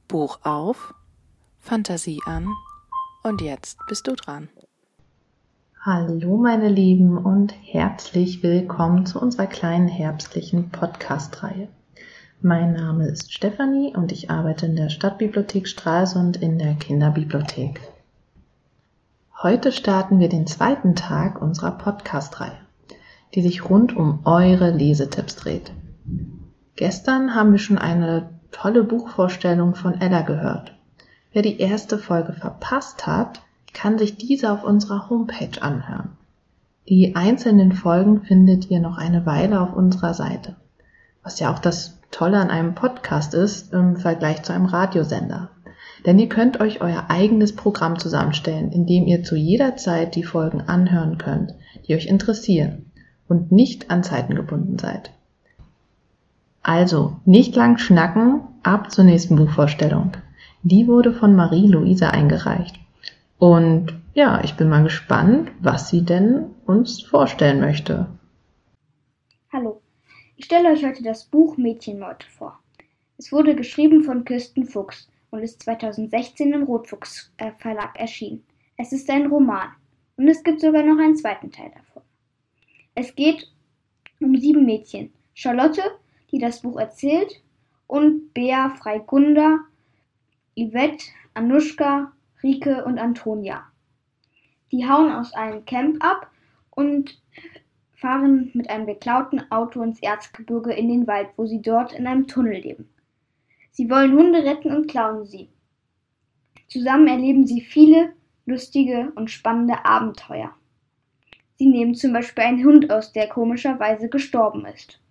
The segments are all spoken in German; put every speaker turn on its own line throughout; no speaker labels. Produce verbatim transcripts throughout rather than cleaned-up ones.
Buch auf, Fantasie an und jetzt bist du dran.
Hallo meine Lieben und herzlich willkommen zu unserer kleinen herbstlichen Podcast-Reihe. Mein Name ist Stefanie und ich arbeite in der Stadtbibliothek Stralsund in der Kinderbibliothek. Heute starten wir den zweiten Tag unserer Podcast-Reihe, die sich rund um eure Lesetipps dreht. Gestern haben wir schon eine tolle Buchvorstellung von Ella gehört. Wer die erste Folge verpasst hat, kann sich diese auf unserer Homepage anhören. Die einzelnen Folgen findet ihr noch eine Weile auf unserer Seite, was ja auch das Tolle an einem Podcast ist im Vergleich zu einem Radiosender. Denn ihr könnt euch euer eigenes Programm zusammenstellen, in dem ihr zu jeder Zeit die Folgen anhören könnt, die euch interessieren und nicht an Zeiten gebunden seid. Also, nicht lang schnacken, ab zur nächsten Buchvorstellung. Die wurde von Marie-Louise eingereicht. Und ja, ich bin mal gespannt, was sie denn uns vorstellen möchte.
Hallo, ich stelle euch heute das Buch Mädchenmeute vor. Es wurde geschrieben von Kirsten Fuchs und ist zweitausendsechzehn im Rotfuchs äh, Verlag erschienen. Es ist ein Roman und es gibt sogar noch einen zweiten Teil davon. Es geht um sieben Mädchen. Charlotte, die das Buch erzählt, und Bea, Freigunda, Yvette, Anuschka, Rike und Antonia. Die hauen aus einem Camp ab und fahren mit einem geklauten Auto ins Erzgebirge in den Wald, wo sie dort in einem Tunnel leben. Sie wollen Hunde retten und klauen sie. Zusammen erleben sie viele lustige und spannende Abenteuer. Sie nehmen zum Beispiel einen Hund aus, der komischerweise gestorben ist.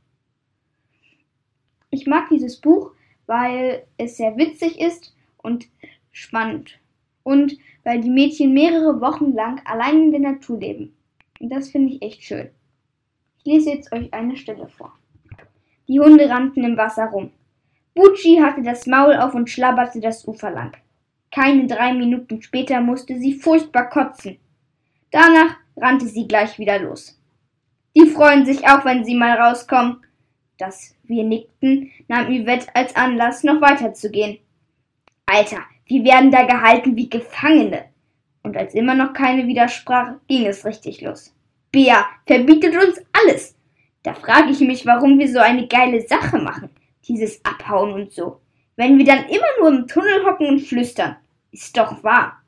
Ich mag dieses Buch, weil es sehr witzig ist und spannend und weil die Mädchen mehrere Wochen lang allein in der Natur leben. Und das finde ich echt schön. Ich lese jetzt euch eine Stelle vor. Die Hunde rannten im Wasser rum. Bucci hatte das Maul auf und schlabberte das Ufer lang. Keine drei Minuten später musste sie furchtbar kotzen. Danach rannte sie gleich wieder los. Die freuen sich auch, wenn sie mal rauskommen. Dass wir nickten, nahm Yvette als Anlass, noch weiterzugehen. Alter, wir werden da gehalten wie Gefangene. Und als immer noch keine widersprach, ging es richtig los. Bea verbietet uns alles. Da frage ich mich, warum wir so eine geile Sache machen, dieses Abhauen und so. Wenn wir dann immer nur im Tunnel hocken und flüstern. Ist doch wahr.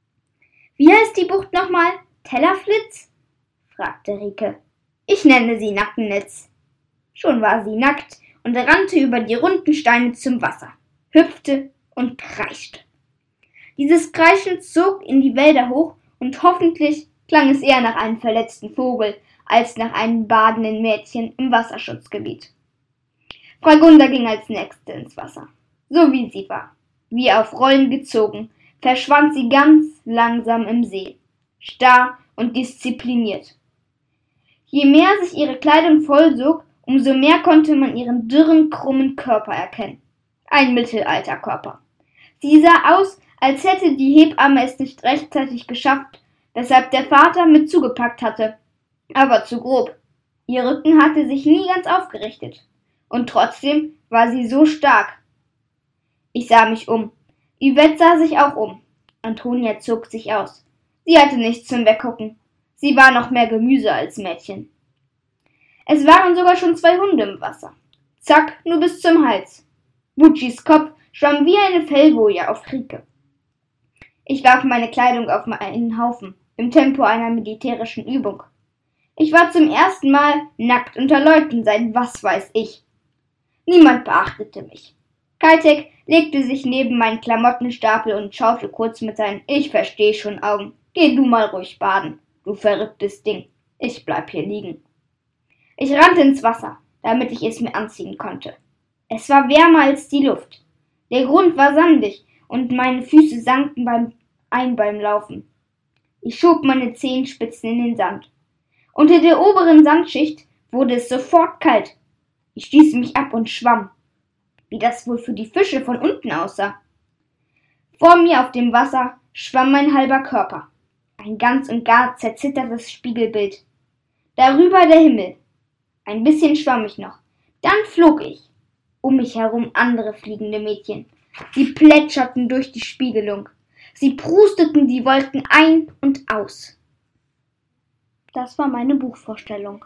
Wie heißt die Bucht nochmal? Tellerflitz? Fragte Rike. Ich nenne sie Nackennetz. Schon war sie nackt und rannte über die runden Steine zum Wasser, hüpfte und kreischte. Dieses Kreischen zog in die Wälder hoch und hoffentlich klang es eher nach einem verletzten Vogel als nach einem badenden Mädchen im Wasserschutzgebiet. Freigunda ging als Nächste ins Wasser, so wie sie war. Wie auf Rollen gezogen, verschwand sie ganz langsam im See, starr und diszipliniert. Je mehr sich ihre Kleidung vollsog, umso mehr konnte man ihren dürren, krummen Körper erkennen. Ein Mittelalterkörper. Sie sah aus, als hätte die Hebamme es nicht rechtzeitig geschafft, weshalb der Vater mit zugepackt hatte. Aber zu grob. Ihr Rücken hatte sich nie ganz aufgerichtet. Und trotzdem war sie so stark. Ich sah mich um. Yvette sah sich auch um. Antonia zog sich aus. Sie hatte nichts zum Weggucken. Sie war noch mehr Gemüse als Mädchen. Es waren sogar schon zwei Hunde im Wasser. Zack, nur bis zum Hals. Buccis Kopf schwamm wie eine Fellboje auf Rike. Ich warf meine Kleidung auf einen Haufen, im Tempo einer militärischen Übung. Ich war zum ersten Mal nackt unter Leuten seit was weiß ich. Niemand beachtete mich. Kajtek legte sich neben meinen Klamottenstapel und schaute kurz mit seinen Ich versteh schon Augen. Geh du mal ruhig baden, du verrücktes Ding. Ich bleib hier liegen. Ich rannte ins Wasser, damit ich es mir anziehen konnte. Es war wärmer als die Luft. Der Grund war sandig und meine Füße sanken beim ein beim Laufen. Ich schob meine Zehenspitzen in den Sand. Unter der oberen Sandschicht wurde es sofort kalt. Ich stieß mich ab und schwamm. Wie das wohl für die Fische von unten aussah. Vor mir auf dem Wasser schwamm mein halber Körper. Ein ganz und gar zerzittertes Spiegelbild. Darüber der Himmel. Ein bisschen schwamm ich noch. Dann flog ich. Um mich herum andere fliegende Mädchen. Sie plätscherten durch die Spiegelung. Sie prusteten die Wolken ein und aus. Das war meine Buchvorstellung.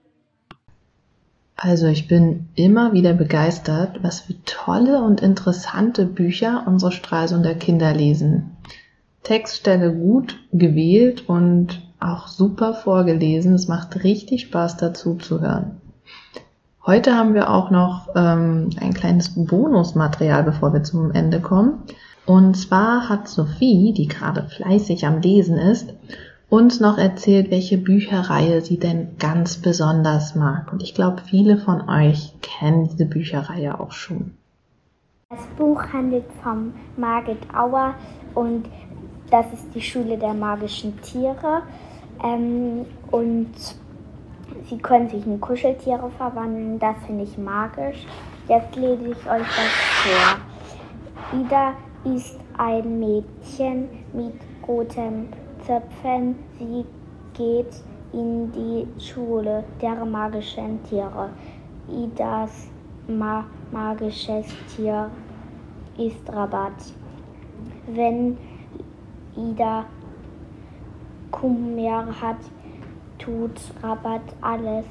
Also ich bin immer wieder begeistert, was für tolle und interessante Bücher unsere Stralsunder Kinder lesen. Textstelle gut gewählt und auch super vorgelesen. Es macht richtig Spaß dazu zu hören. Heute haben wir auch noch ähm, ein kleines Bonusmaterial, bevor wir zum Ende kommen. Und zwar hat Sophie, die gerade fleißig am Lesen ist, uns noch erzählt, welche Bücherreihe sie denn ganz besonders mag. Und ich glaube, viele von euch kennen diese Bücherreihe auch schon.
Das Buch handelt von Margit Auer und das ist die Schule der magischen Tiere. Ähm, und sie können sich in Kuscheltiere verwandeln, das finde ich magisch. Jetzt lese ich euch das vor. Ida ist ein Mädchen mit roten Zöpfen. Sie geht in die Schule der magischen Tiere. Idas ma- magisches Tier ist Rabat. Wenn Ida Kummer hat, tut Rabat alles,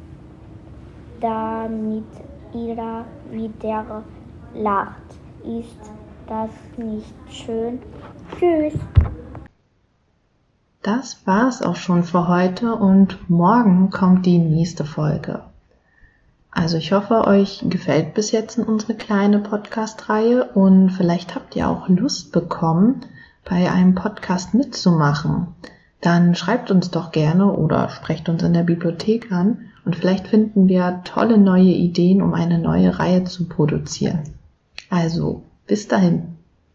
damit Ida wieder lacht. Ist das nicht schön? Tschüss!
Das war's auch schon für heute und morgen kommt die nächste Folge. Also ich hoffe, euch gefällt bis jetzt unsere kleine Podcast-Reihe und vielleicht habt ihr auch Lust bekommen, bei einem Podcast mitzumachen. Dann schreibt uns doch gerne oder sprecht uns in der Bibliothek an und vielleicht finden wir tolle neue Ideen, um eine neue Reihe zu produzieren. Also, bis dahin.